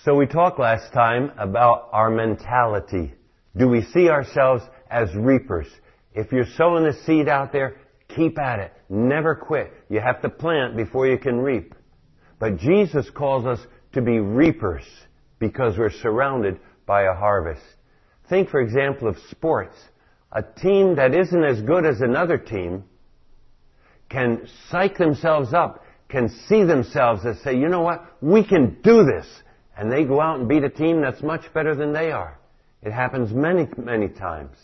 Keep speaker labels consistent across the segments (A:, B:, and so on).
A: So we talked last time about our mentality. Do we see ourselves as reapers? If you're sowing a seed out there, keep at it. Never quit. You have to plant before you can reap. But Jesus calls us to be reapers because we're surrounded by a harvest. Think, for example, of sports. A team that isn't as good as another team can psych themselves up, can see themselves as say, you know what, we can do this. And they go out and beat a team that's much better than they are. It happens many, many times.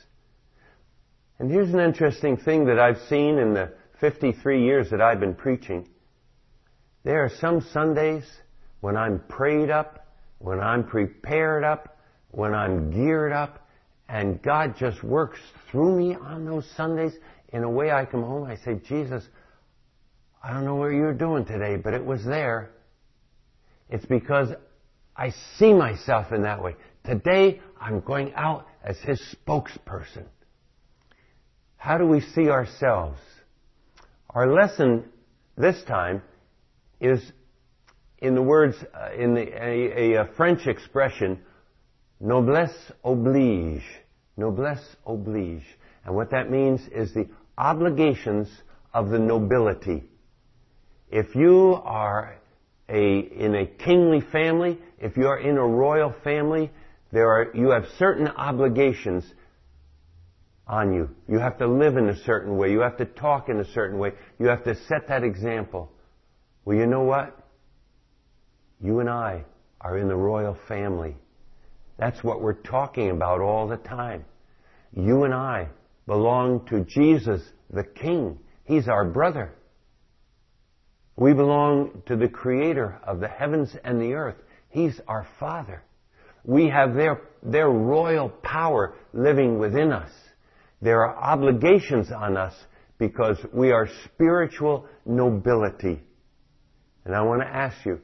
A: And here's an interesting thing that I've seen in the 53 years that I've been preaching. There are some Sundays when I'm prayed up, when I'm prepared up, when I'm geared up, and God just works through me on those Sundays in a way I come home, I say, Jesus, I don't know what you're doing today, but it was there. It's because I see myself in that way. Today, I'm going out as His spokesperson. How do we see ourselves? Our lesson this time is in the words, in a French expression, noblesse oblige. Noblesse oblige. And what that means is the obligations of the nobility. If you are in a kingly family, if you are in a royal family, you have certain obligations on you. You have to live in a certain way. You have to talk in a certain way. You have to set that example. Well, you know what? You and I are in the royal family. That's what we're talking about all the time. You and I belong to Jesus, the King. He's our brother. We belong to the Creator of the heavens and the earth. He's our Father. We have their royal power living within us. There are obligations on us because we are spiritual nobility. And I want to ask you,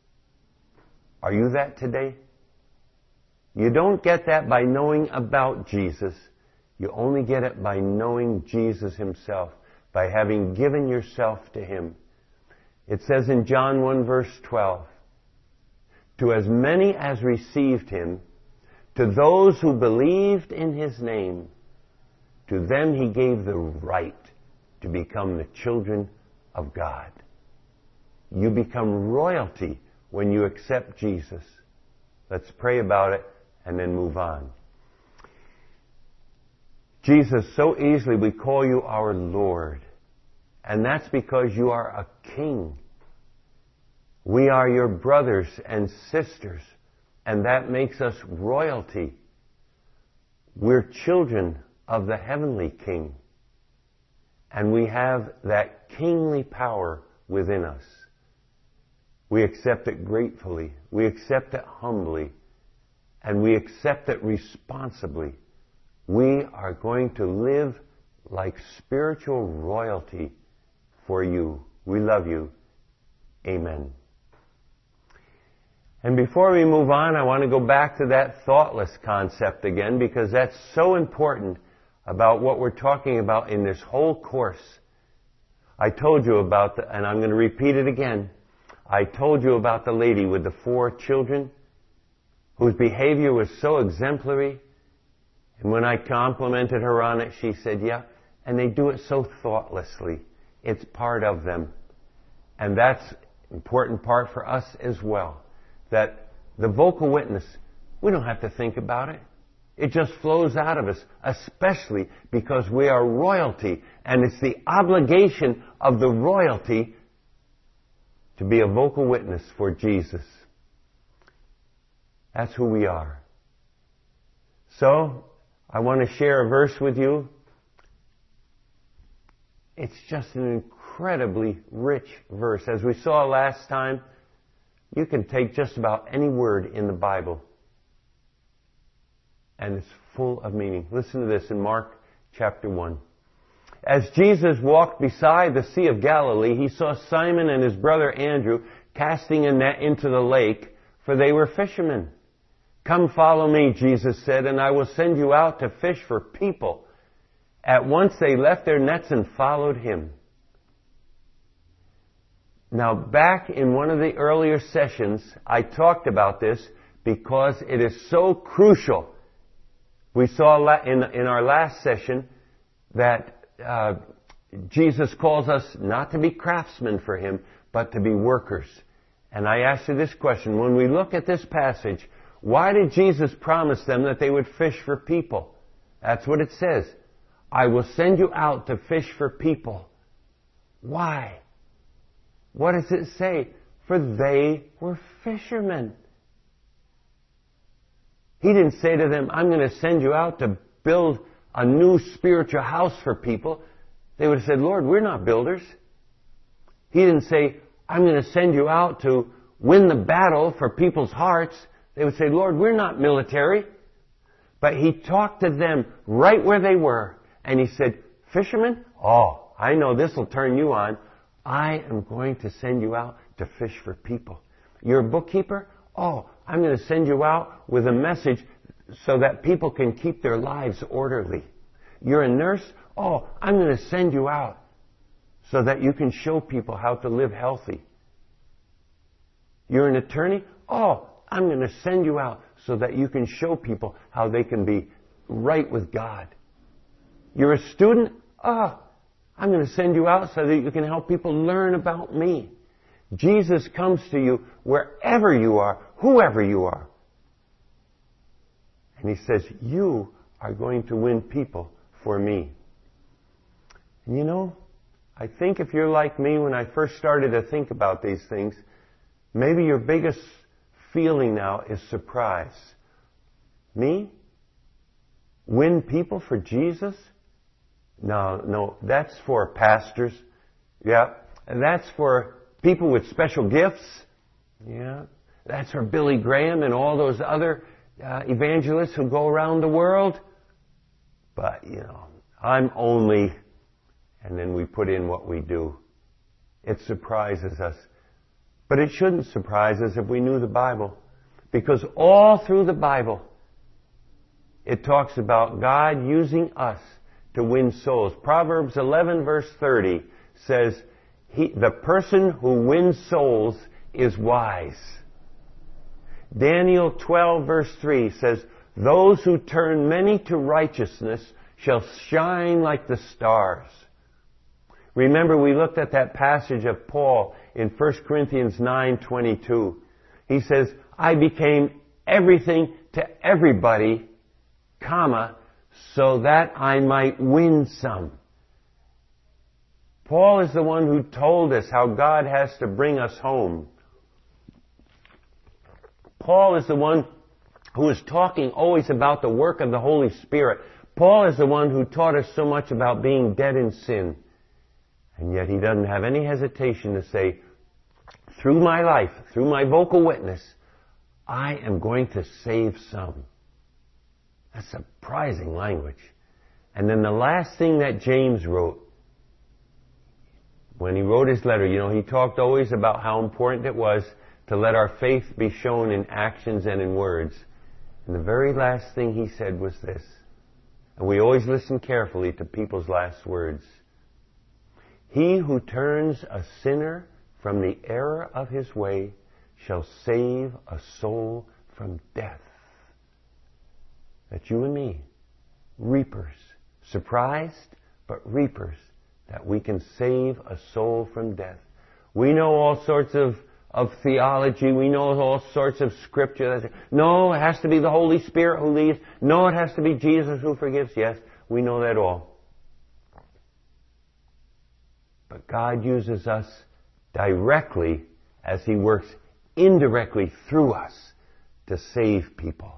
A: are you that today? You don't get that by knowing about Jesus. You only get it by knowing Jesus Himself, by having given yourself to Him. It says in John 1 verse 12, to as many as received Him, to those who believed in His name, to them He gave the right to become the children of God. You become royalty when you accept Jesus. Let's pray about it and then move on. Jesus, so easily we call you our Lord. And that's because you are a king. We are your brothers and sisters, and that makes us royalty. We're children of the heavenly King, and we have that kingly power within us. We accept it gratefully, we accept it humbly, and we accept it responsibly. We are going to live like spiritual royalty for you. We love you. Amen. And before we move on, I want to go back to that thoughtless concept again, because that's so important about what we're talking about in this whole course. I told you about and I'm going to repeat it again. I told you about the lady with the 4 children whose behavior was so exemplary. And when I complimented her on it, she said, yeah, and they do it so thoughtlessly. It's part of them. And that's an important part for us as well. That the vocal witness, we don't have to think about it. It just flows out of us, especially because we are royalty. And it's the obligation of the royalty to be a vocal witness for Jesus. That's who we are. So, I want to share a verse with you. It's just an incredibly rich verse. As we saw last time, you can take just about any word in the Bible, and it's full of meaning. Listen to this in Mark chapter 1. As Jesus walked beside the Sea of Galilee, He saw Simon and his brother Andrew casting a net into the lake, for they were fishermen. Come follow me, Jesus said, and I will send you out to fish for people. At once they left their nets and followed Him. Now, back in one of the earlier sessions, I talked about this because it is so crucial. We saw in our last session that Jesus calls us not to be craftsmen for Him, but to be workers. And I asked you this question. When we look at this passage, why did Jesus promise them that they would fish for people? That's what it says. I will send you out to fish for people. Why? What does it say? For they were fishermen. He didn't say to them, I'm going to send you out to build a new spiritual house for people. They would have said, Lord, we're not builders. He didn't say, I'm going to send you out to win the battle for people's hearts. They would say, Lord, we're not military. But He talked to them right where they were. And He said, fishermen? Oh, I know this will turn you on. I am going to send you out to fish for people. You're a bookkeeper? Oh, I'm going to send you out with a message so that people can keep their lives orderly. You're a nurse? Oh, I'm going to send you out so that you can show people how to live healthy. You're an attorney? Oh, I'm going to send you out so that you can show people how they can be right with God. You're a student? Oh, I'm going to send you out so that you can help people learn about me. Jesus comes to you wherever you are, whoever you are. And He says, you are going to win people for me. And you know, I think if you're like me, when I first started to think about these things, maybe your biggest feeling now is surprise. Me? Win people for Jesus? No, that's for pastors. Yeah. And that's for people with special gifts. Yeah. That's for Billy Graham and all those other evangelists who go around the world. But, you know, I'm only, and then we put in what we do. It surprises us. But it shouldn't surprise us if we knew the Bible. Because all through the Bible, it talks about God using us to win souls. Proverbs 11 verse 30 says, the person who wins souls is wise. Daniel 12 verse 3 says, those who turn many to righteousness shall shine like the stars. Remember, we looked at that passage of Paul in 1 Corinthians 9:22. He says, I became everything to everybody, so that I might win some. Paul is the one who told us how God has to bring us home. Paul is the one who is talking always about the work of the Holy Spirit. Paul is the one who taught us so much about being dead in sin. And yet he doesn't have any hesitation to say, through my life, through my vocal witness, I am going to save some. That's surprising language. And then the last thing that James wrote, when he wrote his letter, you know, he talked always about how important it was to let our faith be shown in actions and in words. And the very last thing he said was this. And we always listen carefully to people's last words. He who turns a sinner from the error of his way shall save a soul from death. That's you and me. Reapers. Surprised, but reapers. That we can save a soul from death. We know all sorts of theology. We know all sorts of scripture. No, it has to be the Holy Spirit who leads. No, it has to be Jesus who forgives. Yes, we know that all. But God uses us directly as He works indirectly through us to save people.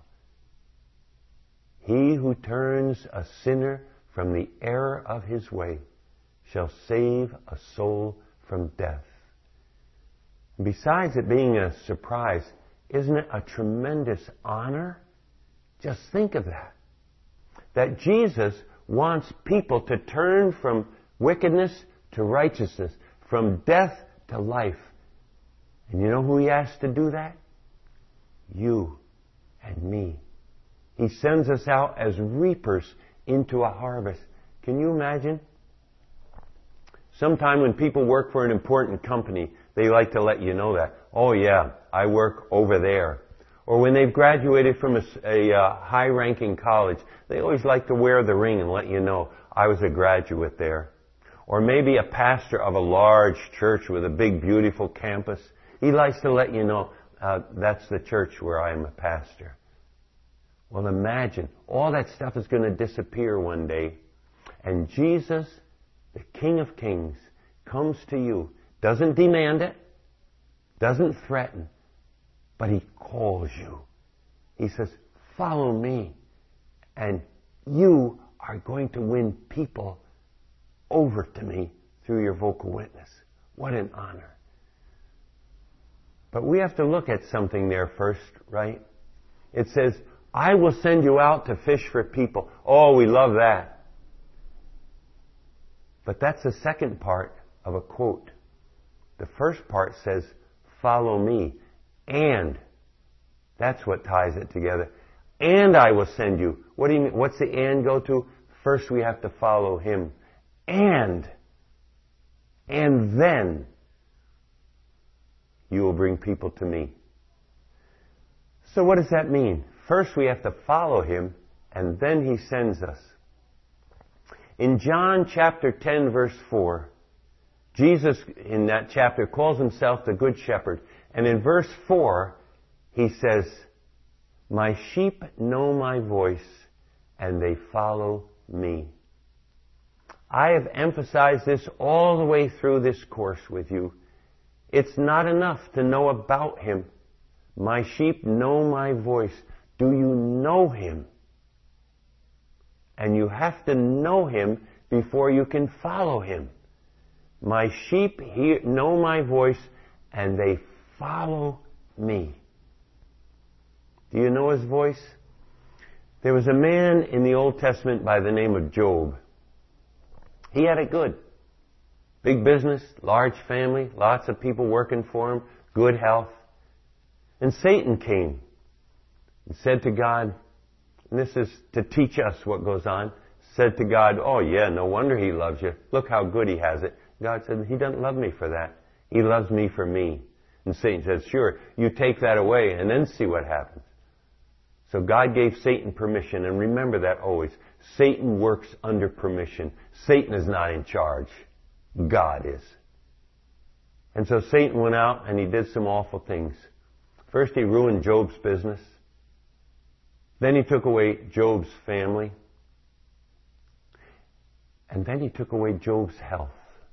A: He who turns a sinner from the error of his way shall save a soul from death. Besides it being a surprise, isn't it a tremendous honor? Just think of that. That Jesus wants people to turn from wickedness to righteousness, from death to life. And you know who He asks to do that? You and me. He sends us out as reapers into a harvest. Can you imagine? Sometime when people work for an important company, they like to let you know that. Oh yeah, I work over there. Or when they've graduated from a high-ranking college, they always like to wear the ring and let you know, I was a graduate there. Or maybe a pastor of a large church with a big, beautiful campus. He likes to let you know, that's the church where I am a pastor. Well, imagine, all that stuff is going to disappear one day. And Jesus, the King of Kings, comes to you, doesn't demand it, doesn't threaten, but He calls you. He says, follow me, and you are going to win people over to me through your vocal witness. What an honor. But we have to look at something there first, right? It says, I will send you out to fish for people. Oh, we love that. But that's the second part of a quote. The first part says, follow me. And that's what ties it together. And I will send you. What do you mean? What's the and go to? First we have to follow Him. And then you will bring people to me. So what does that mean? First we have to follow Him, and then He sends us. In John chapter 10 verse 4, Jesus in that chapter calls Himself the Good Shepherd. And in verse 4, He says, my sheep know my voice, and they follow me. I have emphasized this all the way through this course with you. It's not enough to know about Him. My sheep know my voice. Do you know Him? And you have to know Him before you can follow Him. My sheep know my voice, and they follow me. Do you know His voice? There was a man in the Old Testament by the name of Job. He had it good. Big business, large family, lots of people working for him, good health. And Satan came and said to God, and this is to teach us what goes on, said to God, oh yeah, no wonder He loves you. Look how good He has it. God said, He doesn't love me for that. He loves me for me. And Satan said, sure, you take that away and then see what happens. So God gave Satan permission, and remember that always. Satan works under permission. Satan is not in charge. God is. And so Satan went out and he did some awful things. First he ruined Job's business. Then he took away Job's family. And then he took away Job's health.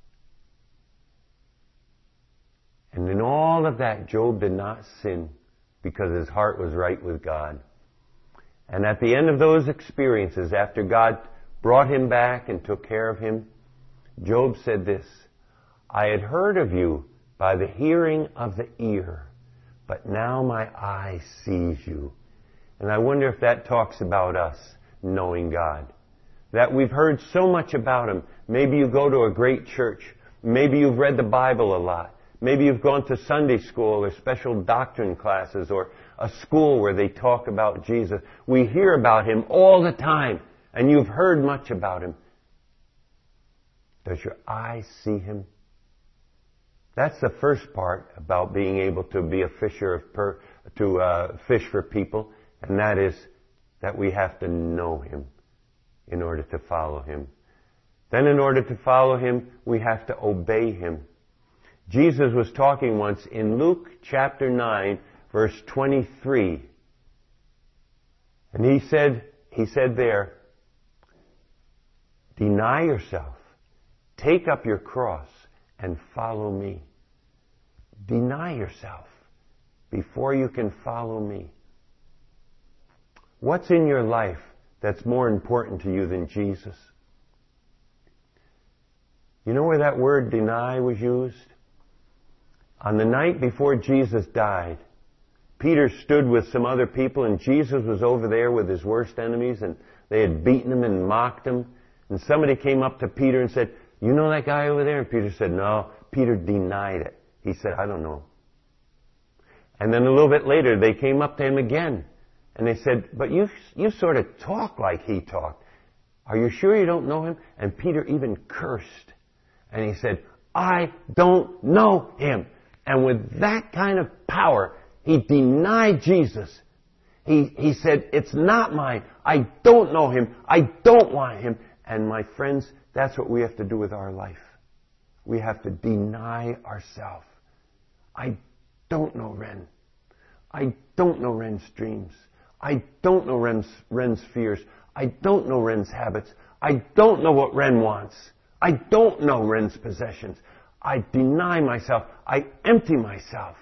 A: And in all of that, Job did not sin because his heart was right with God. And at the end of those experiences, after God brought him back and took care of him, Job said this, I had heard of you by the hearing of the ear, but now my eye sees you. And I wonder if that talks about us knowing God. That we've heard so much about Him. Maybe you go to a great church. Maybe you've read the Bible a lot. Maybe you've gone to Sunday school or special doctrine classes or a school where they talk about Jesus. We hear about Him all the time, and you've heard much about Him. Does your eye see Him? That's the first part about being able to be a fisher fish for people, and that is that we have to know Him in order to follow Him. Then in order to follow Him, we have to obey Him. Jesus was talking once in Luke chapter 9, verse 23. And he said there, deny yourself, take up your cross, and follow me. Deny yourself before you can follow me. What's in your life that's more important to you than Jesus? You know where that word deny was used? On the night before Jesus died, Peter stood with some other people, and Jesus was over there with his worst enemies, and they had beaten him and mocked him. And somebody came up to Peter and said, you know that guy over there? And Peter said, no. Peter denied it. He said, I don't know. And then a little bit later, they came up to him again, and they said, but you sort of talk like he talked. Are you sure you don't know him? And Peter even cursed. And he said, I don't know him. And with that kind of power, He denied Jesus. He said, it's not mine. I don't know him. I don't want him. And my friends, that's what we have to do with our life. We have to deny ourselves. I don't know Ren. I don't know Ren's dreams. I don't know Ren's fears. I don't know Ren's habits. I don't know what Ren wants. I don't know Ren's possessions. I deny myself. I empty myself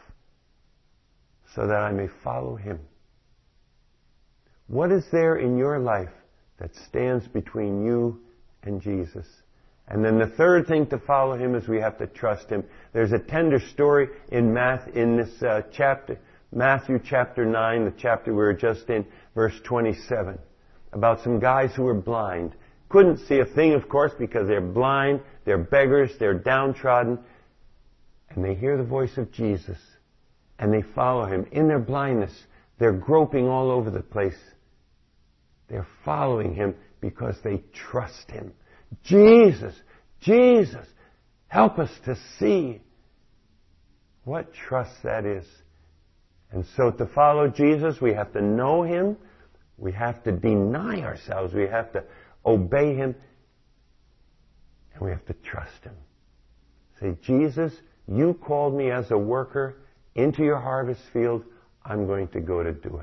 A: so that I may follow him. What is there in your life that stands between you and Jesus? And then the third thing to follow him is we have to trust him. There's a tender story in this chapter, Matthew chapter 9, the chapter we were just in, verse 27, about some guys who were blind. Couldn't see a thing, of course, because they're blind, they're beggars, they're downtrodden. And they hear the voice of Jesus, and they follow him. In their blindness, they're groping all over the place. They're following him because they trust him. Jesus, Jesus, help us to see what trust that is. And so to follow Jesus, we have to know him. We have to deny ourselves. We have to obey him. And we have to trust him. Say, Jesus, you called me as a worker into your harvest field. I'm going to go to do it.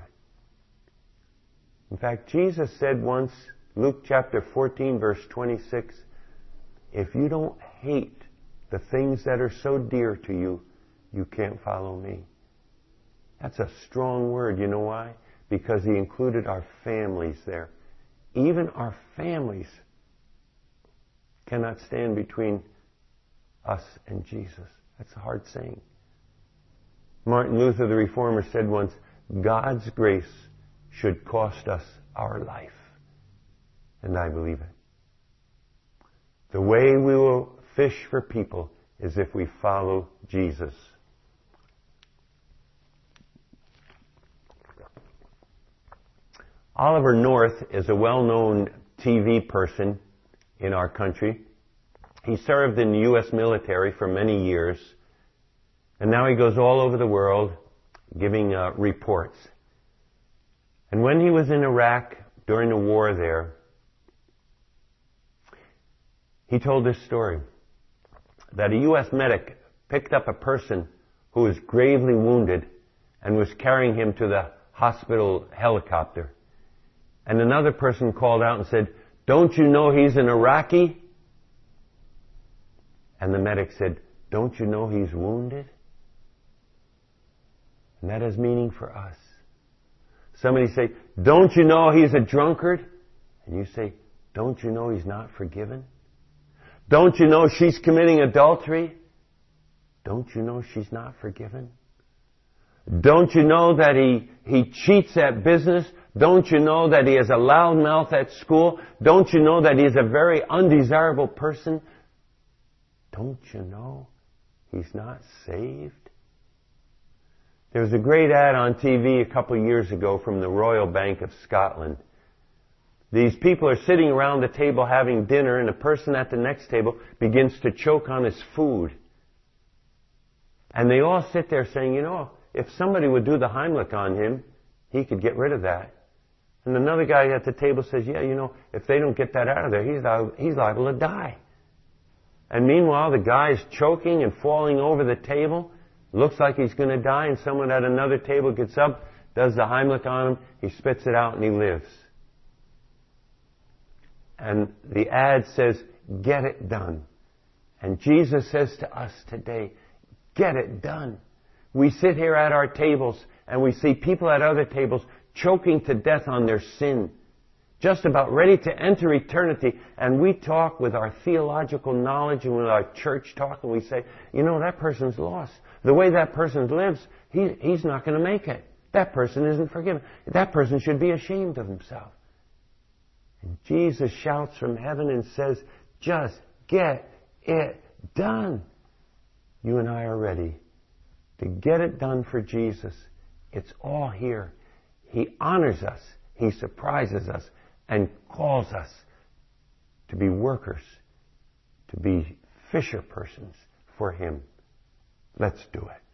A: In fact, Jesus said once, Luke chapter 14, verse 26, if you don't hate the things that are so dear to you, you can't follow me. That's a strong word. You know why? Because he included our families there. Even our families cannot stand between us and Jesus. That's a hard saying. Martin Luther, the Reformer, said once, God's grace should cost us our life. And I believe it. The way we will fish for people is if we follow Jesus. Oliver North is a well-known TV person in our country. He served in the U.S. military for many years. And now he goes all over the world giving reports. And when he was in Iraq during the war there, he told this story, that a U.S. medic picked up a person who was gravely wounded and was carrying him to the hospital helicopter. And another person called out and said, don't you know he's an Iraqi? And the medic said, don't you know he's wounded? And that has meaning for us. Somebody say, don't you know he's a drunkard? And you say, don't you know he's not forgiven? Don't you know she's committing adultery? Don't you know she's not forgiven? Don't you know that he cheats at business? Don't you know that he has a loud mouth at school? Don't you know that he's a very undesirable person? Don't you know he's not saved? There was a great ad on TV a couple of years ago from the Royal Bank of Scotland. These people are sitting around the table having dinner, and a person at the next table begins to choke on his food. And they all sit there saying, you know, if somebody would do the Heimlich on him, he could get rid of that. And another guy at the table says, yeah, you know, if they don't get that out of there, he's liable to die. And meanwhile, the guy is choking and falling over the table. Looks like he's going to die, and someone at another table gets up, does the Heimlich on him, he spits it out, and he lives. And the ad says, get it done. And Jesus says to us today, get it done. We sit here at our tables, and we see people at other tables choking to death on their sin, just about ready to enter eternity. And we talk with our theological knowledge and with our church talk, and we say, you know, that person's lost. The way that person lives, he's not going to make it. That person isn't forgiven. That person should be ashamed of himself. And Jesus shouts from heaven and says, just get it done. You and I are ready to get it done for Jesus. It's all here. He honors us. He surprises us and calls us to be workers, to be fisher persons for him. Let's do it.